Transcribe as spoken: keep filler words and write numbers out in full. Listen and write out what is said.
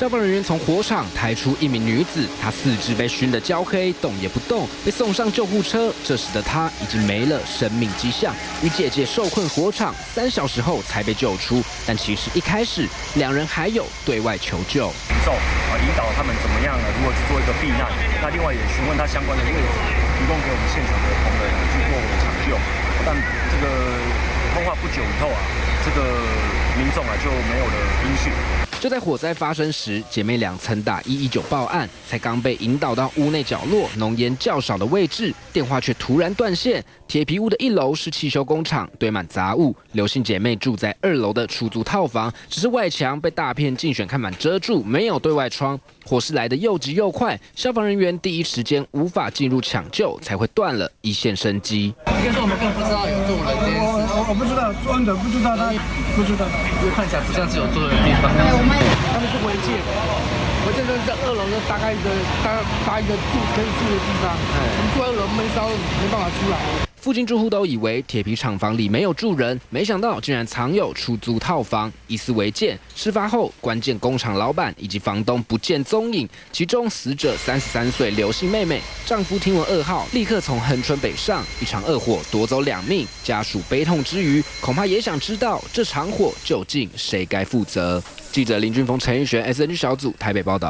消防人员从火场抬出一名女子，她四肢被熏得焦黑，动也不动，被送上救护车。这时的她已经没了生命迹象，与姐姐受困火场三小时后才被救出。但其实一开始两人还有对外求救， 民众啊引导他们怎么样呢？如何去做一个避难？那另外也询问他相关的位置，提供给我们现场的同仁去做抢救。但这个通话不久以后啊，这个民众啊就没有了音讯。 就在火灾发生时，姐妹俩曾打一一九报案，才刚被引导到屋内角落浓烟较少的位置，电话却突然断线。铁皮屋的一楼是汽修工厂，堆满杂物。刘姓姐妹住在二楼的出租套房，只是外墙被大片竞选看板遮住，没有对外窗。火势来得又急又快，消防人员第一时间无法进入抢救，才会断了一线生机。 应该说我们更不知道有住人这件事。 我我不知道，真的不知道，他不知道， 因为看起来不像是有住人的地方。 他们是违建，违建就是在二楼的大概一个大概搭一个住可以住的地方，我们住二楼闷烧没办法出来。 附近住户都以为铁皮厂房里没有住人，没想到竟然藏有出租套房，疑似违建。事发后，关键工厂老板以及房东不见踪影，其中死者三十三岁刘姓妹妹，丈夫听闻噩耗，立刻从恒春北上，一场恶火夺走两命，家属悲痛之余，恐怕也想知道这场火究竟谁该负责。记者林俊峰、陈玉璇 S N G 小组台北报道。